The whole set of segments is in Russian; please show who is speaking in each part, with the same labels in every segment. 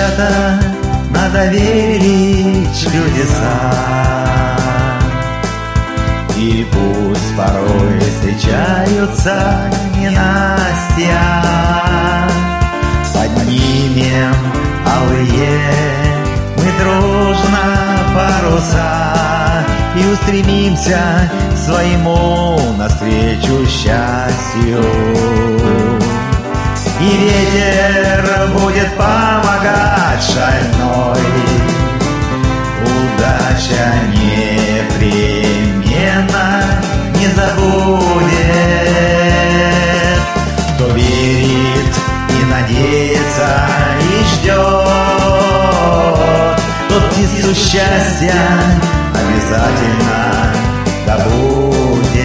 Speaker 1: Ребята, надо верить в чудеса. И пусть порой встречаются ненастья, поднимем алые мы дружно паруса и устремимся к своему навстречу счастью. И ветер будет помогать шальной, удача непременно не забудет. Кто верит и надеется и ждет, тот птицу счастья обязательно добудет.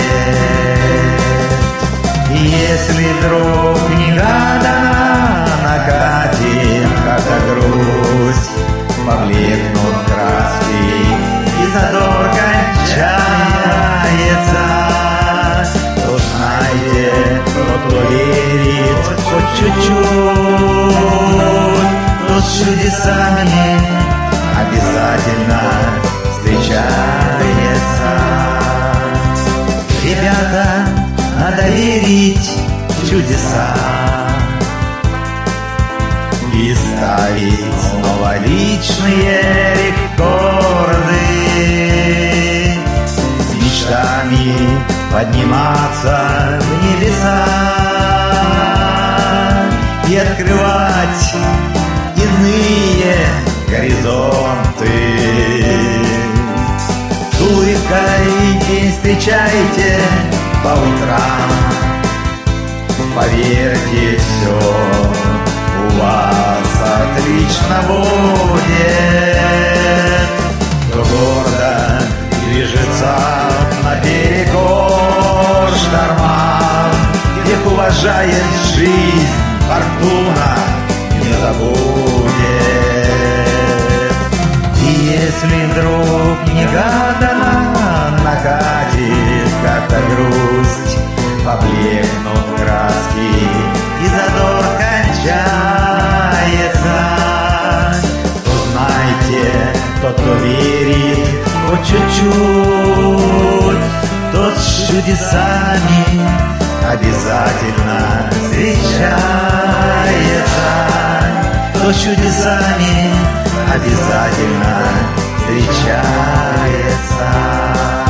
Speaker 1: И если вдруг негаданно накатит как-то грусть, поблекнут краски и задор кончается, то знайте, тот, кто верит хоть чуть-чуть, тот с чудесами обязательно встречается. Ребята, надо верить в чудеса и ставить снова личные рекорды, с мечтами подниматься в небеса и открывать иные горизонты. С улыбкой день встречайте по утрам, поверьте, все у вас отлично будет. Кто гордо движется наперекор штормам, тех уважает жизнь, фортуна не забудет. И если вдруг негаданно накатит как-то грусть, поблекнут краски и задор кончается, то знайте, тот, кто верит хоть чуть-чуть, тот с чудесами обязательно встречается. Тот с чудесами обязательно встречается.